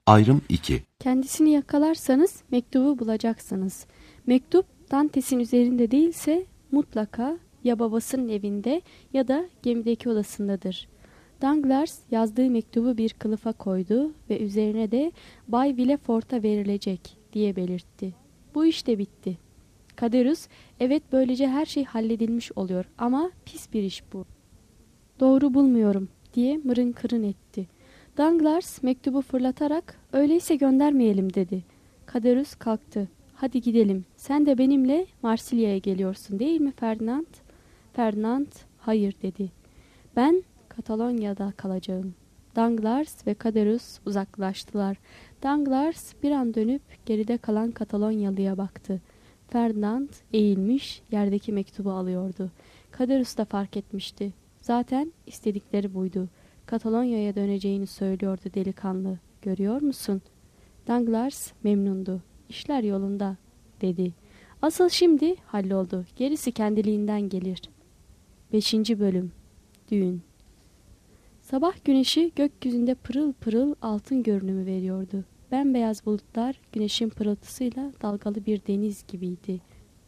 Ayrım 2. Kendisini yakalarsanız mektubu bulacaksınız. Mektup Dantes'in üzerinde değilse mutlaka ya babasının evinde ya da gemideki odasındadır. Danglars yazdığı mektubu bir kılıfa koydu ve üzerine de Bay Villefort'a verilecek diye belirtti. Bu iş de bitti. Caderousse, evet böylece her şey halledilmiş oluyor ama pis bir iş bu. Doğru bulmuyorum diye mırın kırın etti. Danglars mektubu fırlatarak öyleyse göndermeyelim dedi. Caderousse kalktı. Hadi gidelim. Sen de benimle Marsilya'ya geliyorsun değil mi Ferdinand? Ferdinand hayır dedi. Ben Katalonya'da kalacağım. Danglars ve Caderousse uzaklaştılar. Danglars bir an dönüp geride kalan Katalonyalıya baktı. Ferdinand eğilmiş yerdeki mektubu alıyordu. Caderousse da fark etmişti. Zaten istedikleri buydu. Katalonya'ya döneceğini söylüyordu delikanlı. Görüyor musun? Danglars memnundu. İşler yolunda dedi. Asıl şimdi halloldu. Gerisi kendiliğinden gelir. 5. Bölüm Düğün. Sabah güneşi gökyüzünde pırıl pırıl altın görünümü veriyordu. Bembeyaz bulutlar güneşin pırıltısıyla dalgalı bir deniz gibiydi.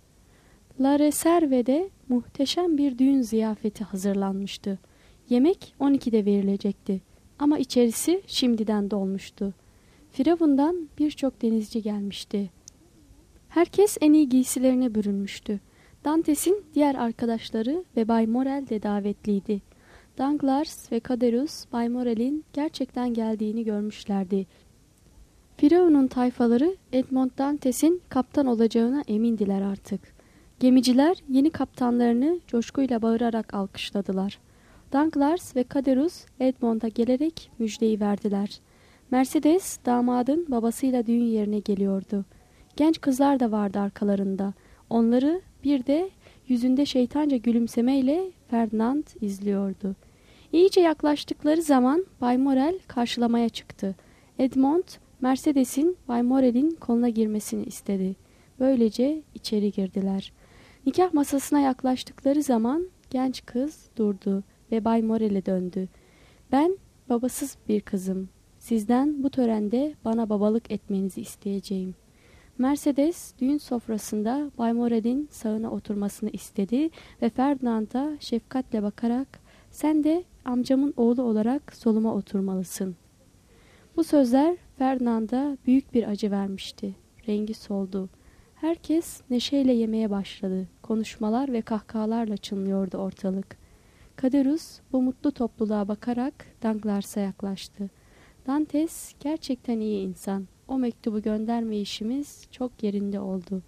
La Reserve'de muhteşem bir düğün ziyafeti hazırlanmıştı. Yemek 12'de verilecekti ama içerisi şimdiden dolmuştu. Firavun'dan birçok denizci gelmişti. Herkes en iyi giysilerine bürünmüştü. Dantes'in diğer arkadaşları ve Bay Morel de davetliydi. Danglars ve Caderousse Bay Morel'in gerçekten geldiğini görmüşlerdi. Firavun'un tayfaları Edmond Dantes'in kaptan olacağına emindiler artık. Gemiciler yeni kaptanlarını coşkuyla bağırarak alkışladılar. Danglars ve Caderousse Edmond'a gelerek müjdeyi verdiler. Mercedes damadın babasıyla düğün yerine geliyordu. Genç kızlar da vardı arkalarında. Onları bir de yüzünde şeytanca gülümsemeyle Ferdinand izliyordu. İyice yaklaştıkları zaman Bay Morel karşılamaya çıktı. Edmond, Mercedes'in Bay Morel'in koluna girmesini istedi. Böylece içeri girdiler. Nikah masasına yaklaştıkları zaman genç kız durdu ve Bay Morel'e döndü. Ben babasız bir kızım. Sizden bu törende bana babalık etmenizi isteyeceğim. Mercedes düğün sofrasında Bay Morel'in sağına oturmasını istedi ve Ferdinand'a şefkatle bakarak sen de amcamın oğlu olarak soluma oturmalısın. Bu sözler Ferdinand'a büyük bir acı vermişti. Rengi soldu. Herkes neşeyle yemeye başladı. Konuşmalar ve kahkahalarla çınlıyordu ortalık. Caderousse bu mutlu topluluğa bakarak Danglars'a yaklaştı. Dantes gerçekten iyi insan. O mektubu gönderme işimiz çok yerinde oldu.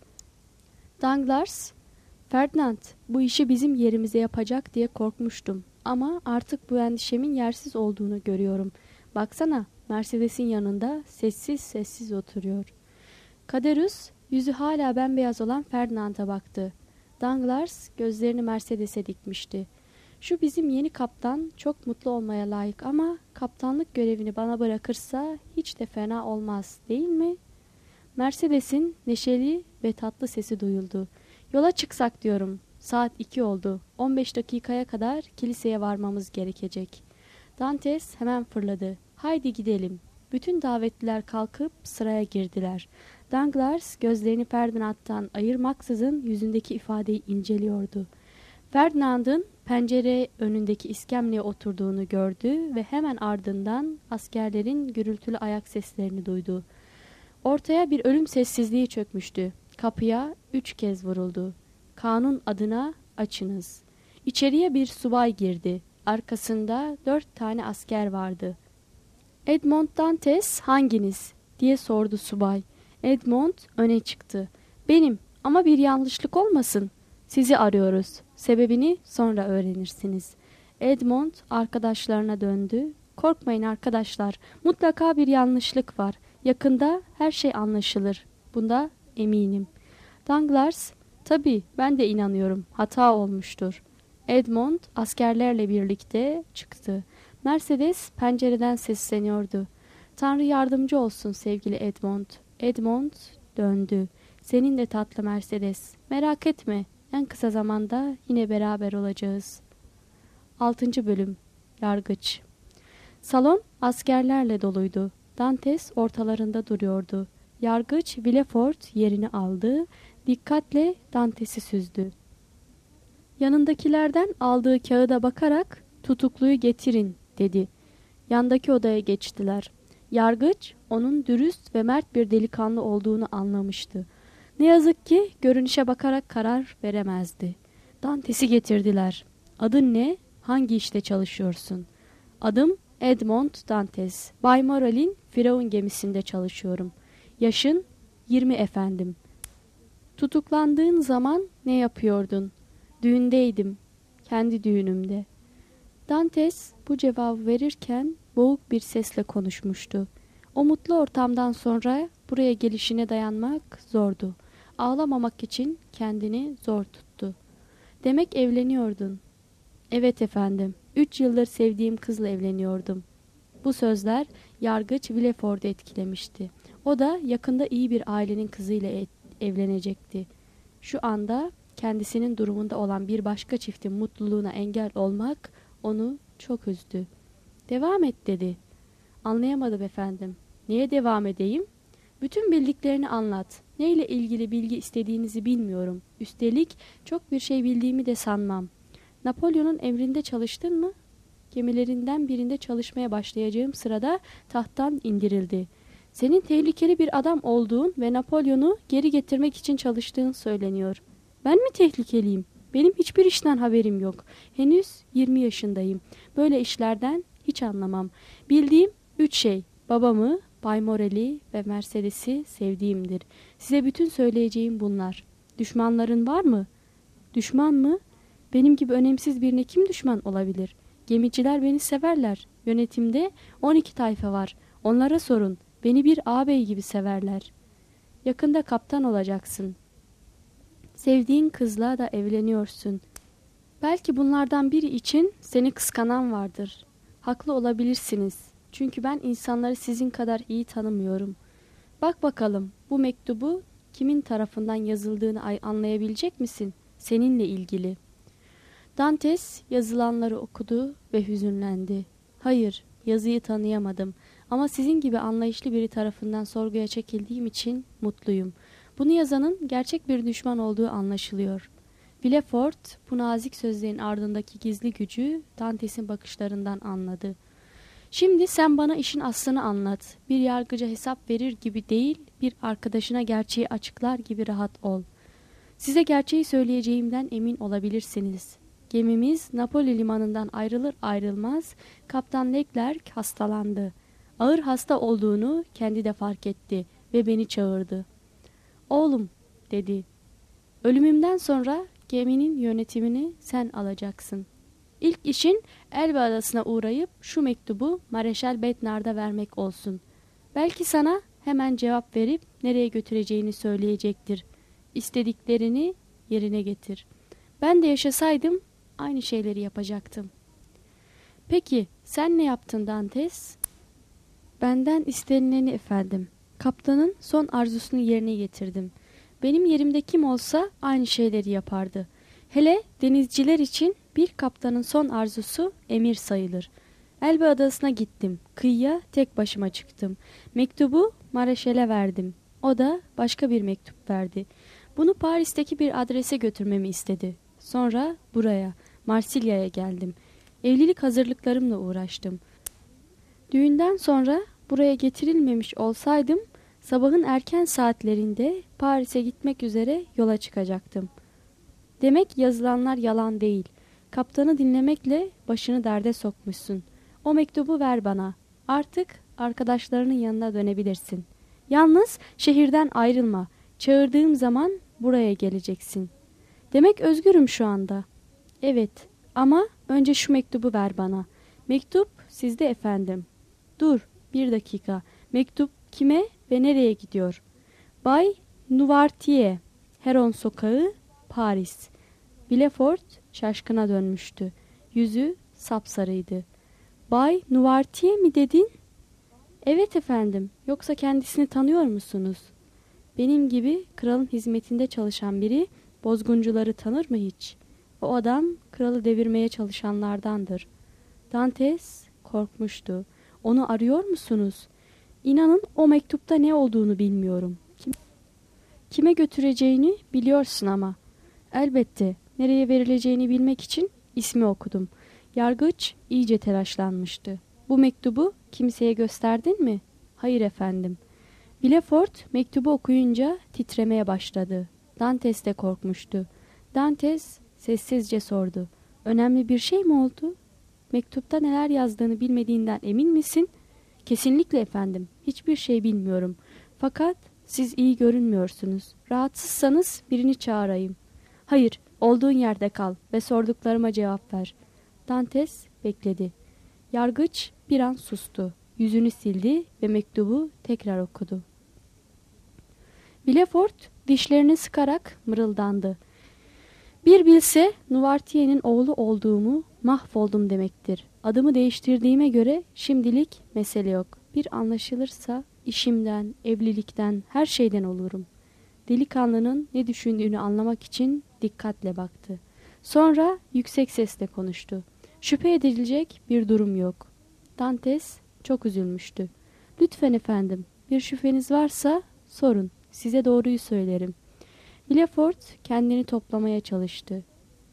Danglars, Ferdinand bu işi bizim yerimize yapacak diye korkmuştum. Ama artık bu endişemin yersiz olduğunu görüyorum. Baksana Mercedes'in yanında sessiz sessiz oturuyor. Caderousse yüzü hala bembeyaz olan Ferdinand'a baktı. Danglars gözlerini Mercedes'e dikmişti. Şu bizim yeni kaptan çok mutlu olmaya layık ama kaptanlık görevini bana bırakırsa hiç de fena olmaz değil mi? Mercedes'in neşeli ve tatlı sesi duyuldu. Yola çıksak diyorum. Saat 2 oldu. 15 dakikaya kadar kiliseye varmamız gerekecek. Dantes hemen fırladı. Haydi gidelim. Bütün davetliler kalkıp sıraya girdiler. Danglars gözlerini Ferdinand'dan ayırmaksızın yüzündeki ifadeyi inceliyordu. Ferdinand'ın pencere önündeki iskemleye oturduğunu gördü ve hemen ardından askerlerin gürültülü ayak seslerini duydu. Ortaya bir ölüm sessizliği çökmüştü. Kapıya 3 kez vuruldu. Kanun adına açınız. İçeriye bir subay girdi. Arkasında 4 tane asker vardı. Edmond Dantes hanginiz? Diye sordu subay. Edmond öne çıktı. Benim ama bir yanlışlık olmasın. Sizi arıyoruz. Sebebini sonra öğrenirsiniz. Edmond arkadaşlarına döndü. Korkmayın arkadaşlar. Mutlaka bir yanlışlık var. Yakında her şey anlaşılır. Bunda eminim. Danglars, tabii ben de inanıyorum. Hata olmuştur. Edmond askerlerle birlikte çıktı. Mercedes pencereden sesleniyordu. Tanrı yardımcı olsun sevgili Edmond. Edmond döndü. Senin de tatlı Mercedes. Merak etme. En kısa zamanda yine beraber olacağız. 6. Bölüm Yargıç. Salon askerlerle doluydu. Dantes ortalarında duruyordu. Yargıç Villefort yerini aldı, dikkatle Dantes'i süzdü. Yanındakilerden aldığı kağıda bakarak tutukluyu getirin dedi. Yandaki odaya geçtiler. Yargıç onun dürüst ve mert bir delikanlı olduğunu anlamıştı. Ne yazık ki görünüşe bakarak karar veremezdi. Dantes'i getirdiler. Adın ne? Hangi işte çalışıyorsun? Adım Edmond Dantes. Bay Morel'in Firavun gemisinde çalışıyorum. Yaşın 20 efendim. Tutuklandığın zaman ne yapıyordun? Düğündeydim. Kendi düğünümde. Dantes bu cevabı verirken boğuk bir sesle konuşmuştu. O mutlu ortamdan sonra buraya gelişine dayanmak zordu. Ağlamamak için kendini zor tuttu. Demek evleniyordun. Evet efendim. 3 yıldır sevdiğim kızla evleniyordum. Bu sözler yargıç Villefort'u etkilemişti. O da yakında iyi bir ailenin kızıyla evlenecekti. Şu anda kendisinin durumunda olan bir başka çiftin mutluluğuna engel olmak onu çok üzdü. Devam et dedi. Anlayamadım efendim. Niye devam edeyim? Bütün bildiklerini anlat. Neyle ilgili bilgi istediğinizi bilmiyorum. Üstelik çok bir şey bildiğimi de sanmam. Napolyon'un emrinde çalıştın mı? Gemilerinden birinde çalışmaya başlayacağım sırada tahttan indirildi. Senin tehlikeli bir adam olduğun ve Napolyon'u geri getirmek için çalıştığın söyleniyor. Ben mi tehlikeliyim? Benim hiçbir işten haberim yok. Henüz 20 yaşındayım. Böyle işlerden hiç anlamam. Bildiğim 3 şey. Babamı, Bay Morel'i ve Mercedes'i sevdiğimdir. Size bütün söyleyeceğim bunlar. Düşmanların var mı? Düşman mı? Benim gibi önemsiz birine kim düşman olabilir? Gemiciler beni severler. Yönetimde 12 tayfa var. Onlara sorun. Beni bir ağabey gibi severler. Yakında kaptan olacaksın. Sevdiğin kızla da evleniyorsun. Belki bunlardan biri için seni kıskanan vardır. Haklı olabilirsiniz. Çünkü ben insanları sizin kadar iyi tanımıyorum. Bak bakalım bu mektubu kimin tarafından yazıldığını anlayabilecek misin? Seninle ilgili. Dantes yazılanları okudu ve hüzünlendi. Hayır, yazıyı tanıyamadım ama sizin gibi anlayışlı biri tarafından sorguya çekildiğim için mutluyum. Bunu yazanın gerçek bir düşman olduğu anlaşılıyor. Villefort bu nazik sözlerin ardındaki gizli gücü Dantes'in bakışlarından anladı. Şimdi sen bana işin aslını anlat. Bir yargıca hesap verir gibi değil, bir arkadaşına gerçeği açıklar gibi rahat ol. Size gerçeği söyleyeceğimden emin olabilirsiniz. Gemimiz Napoli limanından ayrılır ayrılmaz Kaptan Leclerc hastalandı. Ağır hasta olduğunu kendi de fark etti ve beni çağırdı. Oğlum dedi. Ölümümden sonra geminin yönetimini sen alacaksın. İlk işin Elbe Adası'na uğrayıp şu mektubu Mareşal Bednard'a vermek olsun. Belki sana hemen cevap verip nereye götüreceğini söyleyecektir. İstediklerini yerine getir. Ben de yaşasaydım aynı şeyleri yapacaktım. Peki sen ne yaptın Dantes? Benden istenileni efendim. Kaptanın son arzusunu yerine getirdim. Benim yerimde kim olsa aynı şeyleri yapardı. Hele denizciler için bir kaptanın son arzusu emir sayılır. Elbe Adası'na gittim. Kıyıya tek başıma çıktım. Mektubu Mareşal'e verdim. O da başka bir mektup verdi. Bunu Paris'teki bir adrese götürmemi istedi. Sonra buraya, Marsilya'ya geldim. Evlilik hazırlıklarımla uğraştım. Düğünden sonra buraya getirilmemiş olsaydım, sabahın erken saatlerinde Paris'e gitmek üzere yola çıkacaktım. Demek yazılanlar yalan değil. Kaptanı dinlemekle başını derde sokmuşsun. O mektubu ver bana. Artık arkadaşlarının yanına dönebilirsin. Yalnız şehirden ayrılma. Çağırdığım zaman buraya geleceksin. Demek özgürüm şu anda. Evet ama önce şu mektubu ver bana. Mektup sizde efendim. Dur bir dakika. Mektup kime ve nereye gidiyor? Bay Nouvartier, Heron Sokağı, Paris. Villefort şaşkına dönmüştü. Yüzü sapsarıydı. Bay Nouvartier mi dedin? Evet efendim. Yoksa kendisini tanıyor musunuz? Benim gibi kralın hizmetinde çalışan biri bozguncuları tanır mı hiç? O adam kralı devirmeye çalışanlardandır. Dantes korkmuştu. Onu arıyor musunuz? İnanın o mektupta ne olduğunu bilmiyorum. Kime götüreceğini biliyorsun ama. Elbette nereye verileceğini bilmek için ismi okudum. Yargıç iyice telaşlanmıştı. Bu mektubu kimseye gösterdin mi? Hayır efendim. Villefort mektubu okuyunca titremeye başladı. Dantes de korkmuştu. Dantes sessizce sordu. Önemli bir şey mi oldu? Mektupta neler yazdığını bilmediğinden emin misin? Kesinlikle efendim. Hiçbir şey bilmiyorum. Fakat siz iyi görünmüyorsunuz. Rahatsızsanız birini çağırayım. Hayır, olduğun yerde kal ve sorduklarıma cevap ver. Dantes bekledi. Yargıç bir an sustu. Yüzünü sildi ve mektubu tekrar okudu. Villefort dişlerini sıkarak mırıldandı. Bir bilse Noirtier'in oğlu olduğumu mahvoldum demektir. Adımı değiştirdiğime göre şimdilik mesele yok. Bir anlaşılırsa işimden, evlilikten, her şeyden olurum. Delikanlının ne düşündüğünü anlamak için dikkatle baktı. Sonra yüksek sesle konuştu. Şüphe edilecek bir durum yok. Dantes çok üzülmüştü. Lütfen efendim, bir şüpheniz varsa sorun. Size doğruyu söylerim. Villefort kendini toplamaya çalıştı.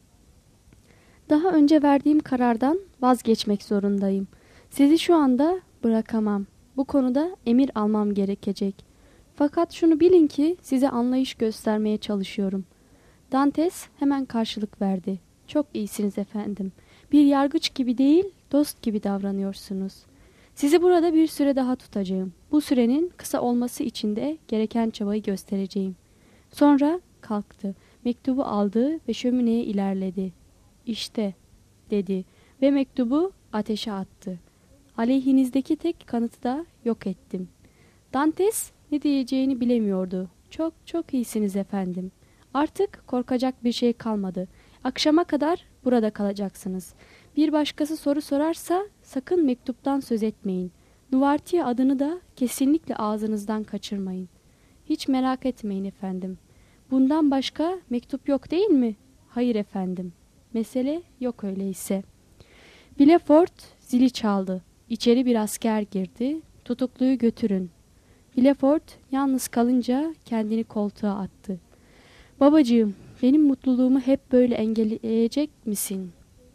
Daha önce verdiğim karardan vazgeçmek zorundayım. Sizi şu anda bırakamam. Bu konuda emir almam gerekecek. Fakat şunu bilin ki size anlayış göstermeye çalışıyorum. Dantes hemen karşılık verdi. Çok iyisiniz efendim. Bir yargıç gibi değil, dost gibi davranıyorsunuz. Sizi burada bir süre daha tutacağım. Bu sürenin kısa olması için de gereken çabayı göstereceğim. Sonra kalktı. Mektubu aldı ve şömineye ilerledi. İşte, dedi ve mektubu ateşe attı. Aleyhinizdeki tek kanıtı da yok ettim. Dantes ne diyeceğini bilemiyordu. Çok çok iyisiniz efendim. Artık korkacak bir şey kalmadı. Akşama kadar burada kalacaksınız. Bir başkası soru sorarsa sakın mektuptan söz etmeyin. Noirtier adını da kesinlikle ağzınızdan kaçırmayın. Hiç merak etmeyin efendim. Bundan başka mektup yok değil mi? Hayır efendim. Mesele yok öyleyse. Villefort zili çaldı. İçeri bir asker girdi. Tutukluyu götürün. Villefort yalnız kalınca kendini koltuğa attı. Babacığım, benim mutluluğumu hep böyle engelleyecek misin?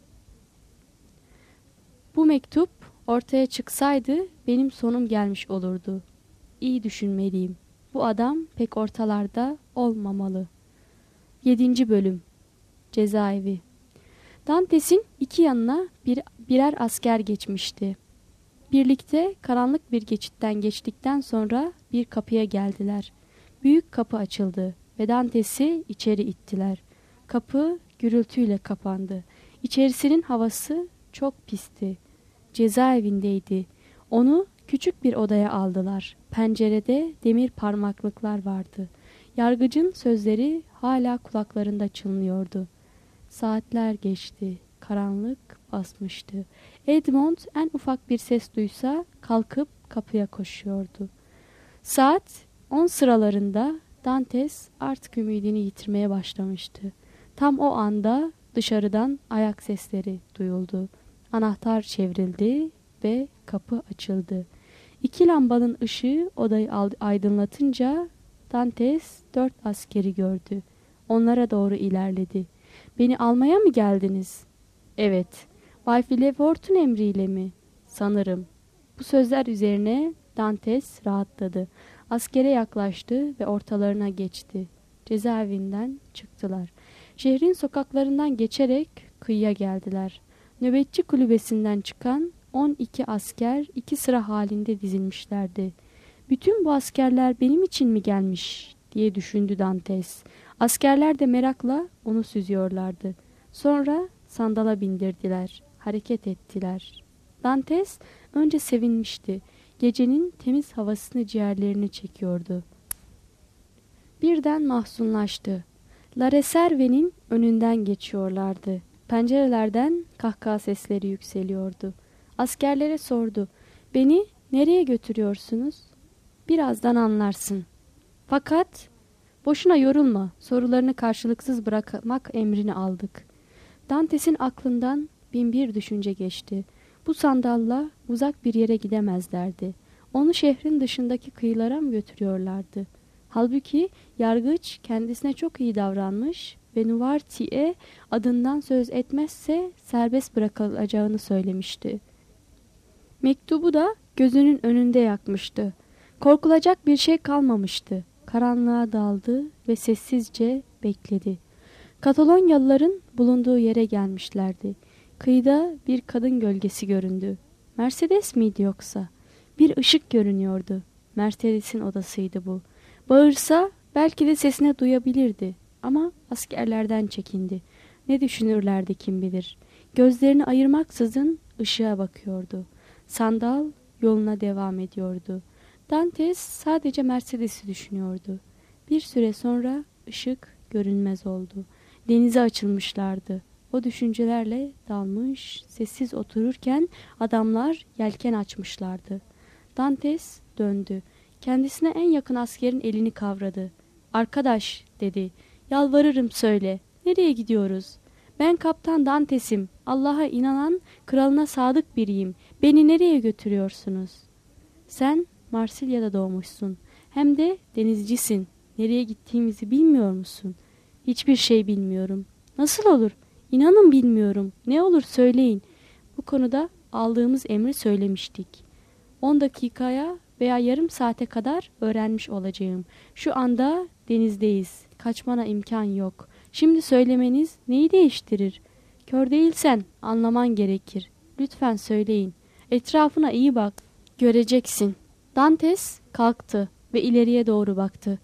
Bu mektup ortaya çıksaydı benim sonum gelmiş olurdu. İyi düşünmeliyim. Bu adam pek ortalarda olmamalı. 7. Bölüm Cezaevi. Dantes'in iki yanına birer asker geçmişti. Birlikte karanlık bir geçitten geçtikten sonra bir kapıya geldiler. Büyük kapı açıldı ve Dantes'i içeri ittiler. Kapı gürültüyle kapandı. İçerisinin havası çok pisti. Cezaevindeydi. Onu küçük bir odaya aldılar. Pencerede demir parmaklıklar vardı. Yargıcın sözleri hala kulaklarında çınlıyordu. Saatler geçti. Karanlık basmıştı. Edmond en ufak bir ses duysa kalkıp kapıya koşuyordu. Saat 10 sıralarında Dantes artık ümidini yitirmeye başlamıştı. Tam o anda dışarıdan ayak sesleri duyuldu. Anahtar çevrildi ve kapı açıldı. İki lambanın ışığı odayı aydınlatınca Dantes 4 askeri gördü. Onlara doğru ilerledi. Beni almaya mı geldiniz? Evet. Bay Villefort'un emriyle mi? Sanırım. Bu sözler üzerine Dantes rahatladı. Askere yaklaştı ve ortalarına geçti. Cezaevinden çıktılar. Şehrin sokaklarından geçerek kıyıya geldiler. Nöbetçi kulübesinden çıkan 12 asker 2 sıra halinde dizilmişlerdi. Bütün bu askerler benim için mi gelmiş diye düşündü Dantes. Askerler de merakla onu süzüyorlardı. Sonra sandala bindirdiler. Hareket ettiler. Dantes önce sevinmişti. Gecenin temiz havasını ciğerlerine çekiyordu. Birden mahzunlaştı. La Reserve'nin önünden geçiyorlardı. Pencerelerden kahkaha sesleri yükseliyordu. Askerlere sordu. Beni nereye götürüyorsunuz? Birazdan anlarsın. Fakat boşuna yorulma. Sorularını karşılıksız bırakmak emrini aldık. Dantes'in aklından bin bir düşünce geçti. Bu sandalla uzak bir yere gidemezlerdi. Onu şehrin dışındaki kıyılara mı götürüyorlardı? Halbuki yargıç kendisine çok iyi davranmış ve Nuvarti'ye adından söz etmezse serbest bırakılacağını söylemişti. Mektubu da gözünün önünde yakmıştı. Korkulacak bir şey kalmamıştı. Karanlığa daldı ve sessizce bekledi. Katalonyalıların bulunduğu yere gelmişlerdi. Kıyıda bir kadın gölgesi göründü. Mercedes miydi yoksa? Bir ışık görünüyordu. Mercedes'in odasıydı bu. Bağırsa belki de sesini duyabilirdi. Ama askerlerden çekindi. Ne düşünürlerdi kim bilir. Gözlerini ayırmaksızın ışığa bakıyordu. Sandal yoluna devam ediyordu. Dantes sadece Mercedes'i düşünüyordu. Bir süre sonra ışık görünmez oldu. Denize açılmışlardı. O düşüncelerle dalmış, sessiz otururken adamlar yelken açmışlardı. Dantes döndü. Kendisine en yakın askerin elini kavradı. "Arkadaş," dedi. "Yalvarırım söyle. Nereye gidiyoruz? Ben Kaptan Dantes'im. Allah'a inanan, kralına sadık biriyim. Beni nereye götürüyorsunuz?" "Sen Marsilya'da doğmuşsun. Hem de denizcisin. Nereye gittiğimizi bilmiyor musun?" "Hiçbir şey bilmiyorum." "Nasıl olur? İnanın bilmiyorum. Ne olur söyleyin." "Bu konuda aldığımız emri söylemiştik. 10 dakikaya veya yarım saate kadar öğrenmiş olacağım. Şu anda denizdeyiz. Kaçmana imkan yok. Şimdi söylemeniz neyi değiştirir? Kör değilsen anlaman gerekir. Lütfen söyleyin. Etrafına iyi bak. Göreceksin." Dantes kalktı ve ileriye doğru baktı.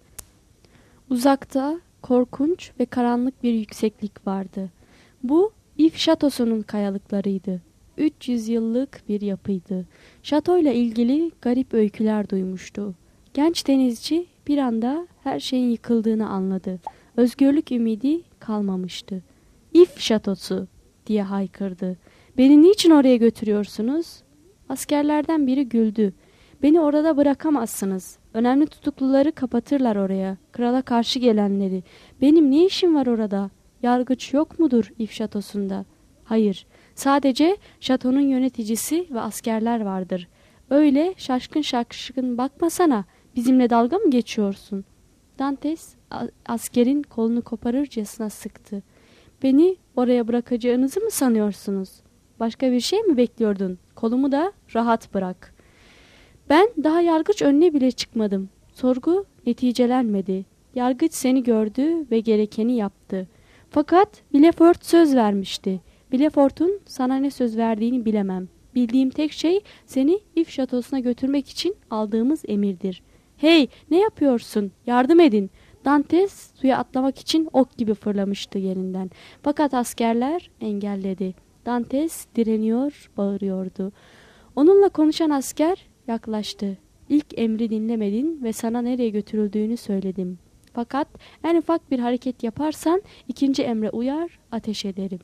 Uzakta korkunç ve karanlık bir yükseklik vardı. Bu If şatosunun kayalıklarıydı. 300 yıllık bir yapıydı. Şatoyla ilgili garip öyküler duymuştu. Genç denizci bir anda her şeyin yıkıldığını anladı. Özgürlük ümidi kalmamıştı. "If şatosu!" diye haykırdı. "Beni niçin oraya götürüyorsunuz?" Askerlerden biri güldü. "Beni orada bırakamazsınız. Önemli tutukluları kapatırlar oraya. Krala karşı gelenleri. Benim ne işim var orada? Yargıç yok mudur If şatosunda?" "Hayır. Sadece şatonun yöneticisi ve askerler vardır. Öyle şaşkın şaşkın bakmasana. Bizimle dalga mı geçiyorsun?" Dantes askerin kolunu koparırcasına sıktı. "Beni oraya bırakacağınızı mı sanıyorsunuz? Başka bir şey mi bekliyordun? Kolumu da rahat bırak." "Ben daha yargıç önüne bile çıkmadım. Sorgu neticelenmedi. Yargıç seni gördü ve gerekeni yaptı. Fakat Villefort söz vermişti. Villefort'un sana ne söz verdiğini bilemem. Bildiğim tek şey seni If şatosuna götürmek için aldığımız emirdir." "Hey, ne yapıyorsun? Yardım edin." Dantes suya atlamak için ok gibi fırlamıştı yerinden. Fakat askerler engelledi. Dantes direniyor, bağırıyordu. Onunla konuşan asker yaklaştı. "İlk emri dinlemedin ve sana nereye götürüldüğünü söyledim. Fakat en ufak bir hareket yaparsan ikinci emre uyar, ateş ederim."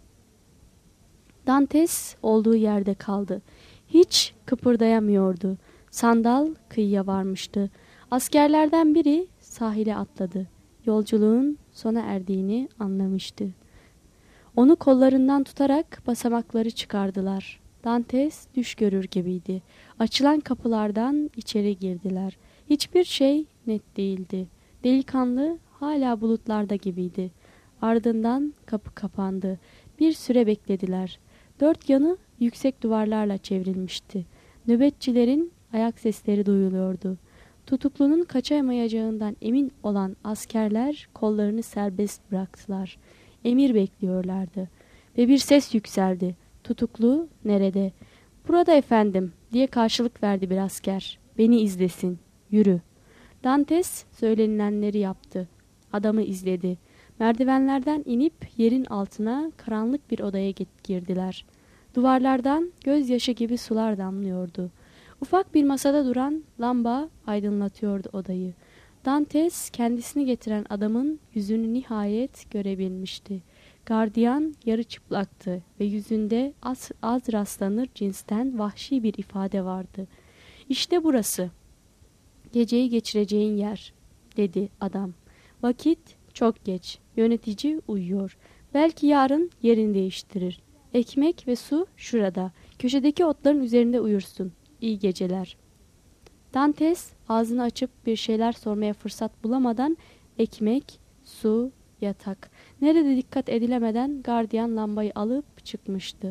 Dantes olduğu yerde kaldı. Hiç kıpırdayamıyordu. Sandal kıyıya varmıştı. Askerlerden biri sahile atladı. Yolculuğun sona erdiğini anlamıştı. Onu kollarından tutarak basamakları çıkardılar. Dantes düş görür gibiydi. Açılan kapılardan içeri girdiler. Hiçbir şey net değildi. Delikanlı hala bulutlarda gibiydi. Ardından kapı kapandı. Bir süre beklediler. Dört yanı yüksek duvarlarla çevrilmişti. Nöbetçilerin ayak sesleri duyuluyordu. Tutuklunun kaçamayacağından emin olan askerler kollarını serbest bıraktılar. Emir bekliyorlardı. Ve bir ses yükseldi. "Tutuklu nerede?" "Burada efendim," diye karşılık verdi bir asker. "Beni izlesin. Yürü." Dantes söylenilenleri yaptı. Adamı izledi. Merdivenlerden inip yerin altına karanlık bir odaya girdiler. Duvarlardan gözyaşı gibi sular damlıyordu. Ufak bir masada duran lamba aydınlatıyordu odayı. Dantes kendisini getiren adamın yüzünü nihayet görebilmişti. Gardiyan yarı çıplaktı ve yüzünde az rastlanır cinsten vahşi bir ifade vardı. "İşte burası. Geceyi geçireceğin yer," dedi adam. "Vakit çok geç. Yönetici uyuyor. Belki yarın yerini değiştirir. Ekmek ve su şurada. Köşedeki otların üzerinde uyursun. İyi geceler." Dantes ağzını açıp bir şeyler sormaya fırsat bulamadan ekmek, su, yatak. Nerede dikkat edilemeden gardiyan lambayı alıp çıkmıştı.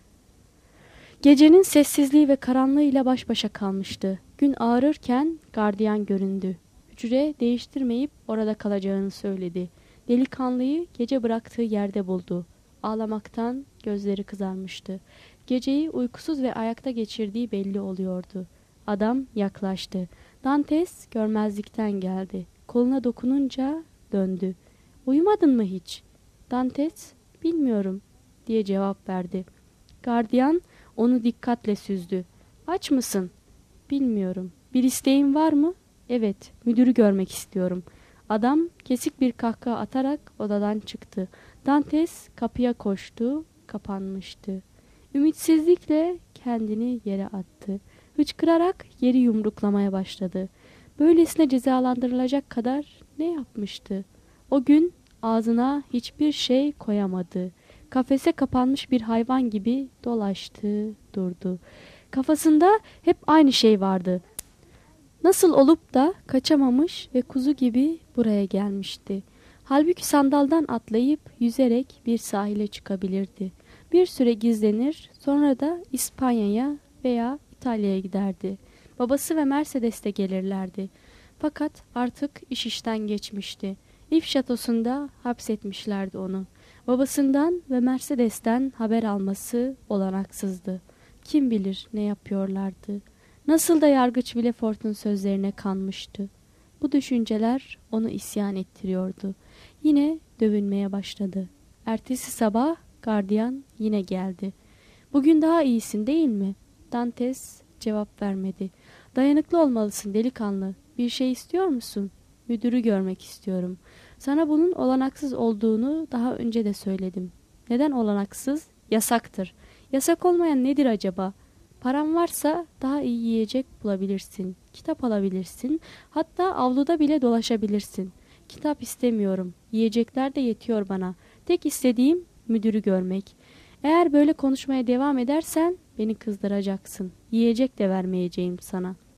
Gecenin sessizliği ve karanlığıyla baş başa kalmıştı. Gün ağarırken gardiyan göründü. Hücre değiştirmeyip orada kalacağını söyledi. Delikanlıyı gece bıraktığı yerde buldu. Ağlamaktan gözleri kızarmıştı. Geceyi uykusuz ve ayakta geçirdiği belli oluyordu. Adam yaklaştı. Dantes görmezlikten geldi. Koluna dokununca döndü. "Uyumadın mı hiç?" Dantes, "Bilmiyorum," diye cevap verdi. Gardiyan onu dikkatle süzdü. "Aç mısın?" "Bilmiyorum." "Bir isteğin var mı?" "Evet, müdürü görmek istiyorum." Adam kesik bir kahkaha atarak odadan çıktı. Dantes kapıya koştu, kapanmıştı. Ümitsizlikle kendini yere attı. Hıçkırarak yeri yumruklamaya başladı. Böylesine cezalandırılacak kadar ne yapmıştı? O gün ağzına hiçbir şey koyamadı. Kafese kapanmış bir hayvan gibi dolaştı, durdu. Kafasında hep aynı şey vardı. Nasıl olup da kaçamamış ve kuzu gibi buraya gelmişti. Halbuki sandaldan atlayıp yüzerek bir sahile çıkabilirdi. Bir süre gizlenir, sonra da İspanya'ya veya İtalya'ya giderdi. Babası ve Mercedes de gelirlerdi. Fakat artık iş işten geçmişti. If şatosunda hapsetmişlerdi onu. Babasından ve Mercedes'ten haber alması olanaksızdı. Kim bilir ne yapıyorlardı. Nasıl da yargıç Villefort'un sözlerine kanmıştı. Bu düşünceler onu isyan ettiriyordu. Yine dövünmeye başladı. Ertesi sabah gardiyan yine geldi. "Bugün daha iyisin değil mi?" Dantes cevap vermedi. "Dayanıklı olmalısın delikanlı. Bir şey istiyor musun?" "Müdürü görmek istiyorum. Sana bunun olanaksız olduğunu daha önce de söyledim." "Neden olanaksız?" "Yasaktır." "Yasak olmayan nedir acaba?" "Paran varsa daha iyi yiyecek bulabilirsin. Kitap alabilirsin. Hatta avluda bile dolaşabilirsin." "Kitap istemiyorum. Yiyecekler de yetiyor bana. Tek istediğim müdürü görmek. Eğer böyle konuşmaya devam edersen beni kızdıracaksın. Yiyecek de vermeyeceğim sana."